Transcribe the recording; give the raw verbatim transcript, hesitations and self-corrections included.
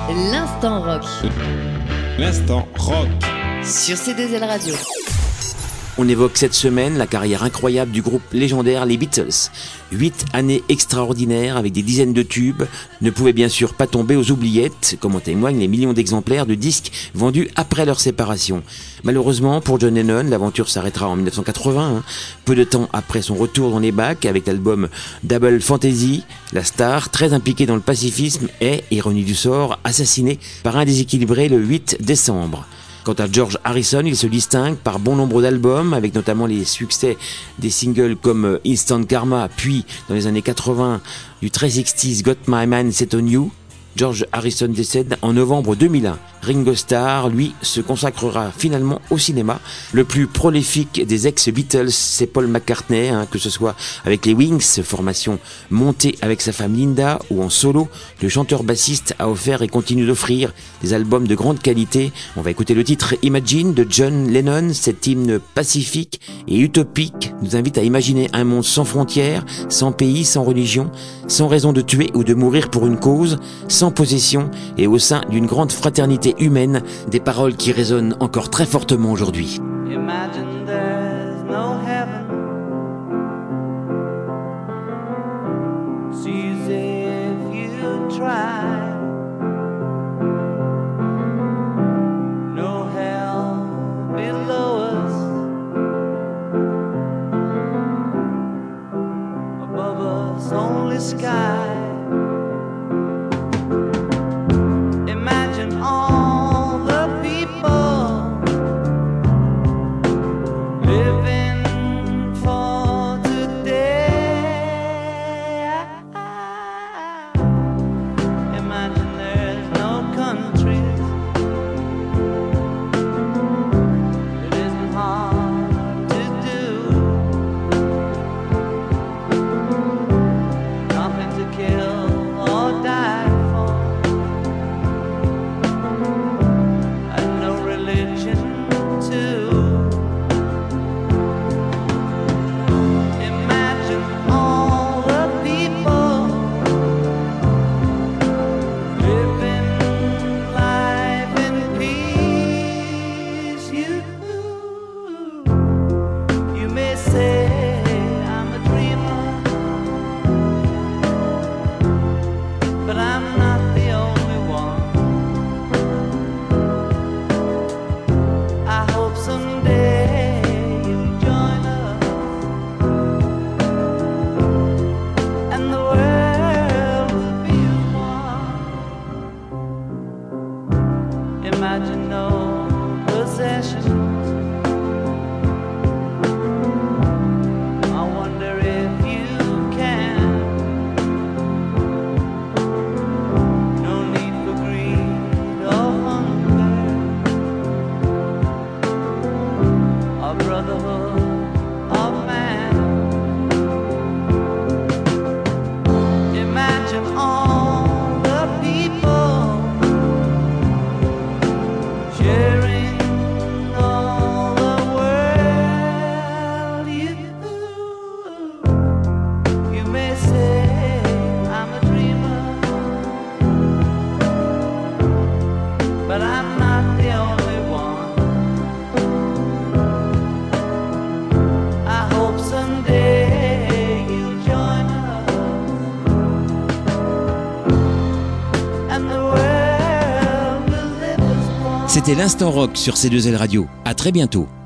L'instant rock. L'instant rock. Sur C deux L Radio. On évoque cette semaine la carrière incroyable du groupe légendaire les Beatles. Huit années extraordinaires avec des dizaines de tubes ne pouvaient bien sûr pas tomber aux oubliettes, comme en témoignent les millions d'exemplaires de disques vendus après leur séparation. Malheureusement, pour John Lennon, l'aventure s'arrêtera en dix-neuf cent quatre-vingts, hein, peu de temps après son retour dans les bacs avec l'album Double Fantasy. La star, très impliquée dans le pacifisme, est, ironie du sort, assassinée par un déséquilibré le huit décembre. Quant à George Harrison, il se distingue par bon nombre d'albums, avec notamment les succès des singles comme Instant Karma, puis dans les années quatre-vingts du très sixties Got My Mind Set On You. George Harrison décède en novembre deux mille un. Ringo Starr, lui, se consacrera finalement au cinéma. Le plus prolifique des ex-Beatles, c'est Paul McCartney, hein, que ce soit avec les Wings, formation montée avec sa femme Linda, ou en solo. Le chanteur-bassiste a offert et continue d'offrir des albums de grande qualité. On va écouter le titre Imagine de John Lennon. Cet hymne pacifique et utopique nous invite à imaginer un monde sans frontières, sans pays, sans religion, sans raison de tuer ou de mourir pour une cause, sans possession et au sein d'une grande fraternité humaine, des paroles qui résonnent encore très fortement aujourd'hui. Imagine there's no heaven. It's easy if you try. No hell below us. Above us only sky. Imagine no possessions. I wonder if you can. No need for greed or hunger, or brotherhood of man. Imagine all the people sharing all the world. You, you may say I'm a dreamer, but I'm not the only one. I hope someday you'll join us, and the world will live as one. C'était l'Instant Rock sur C deux L Radio. À très bientôt.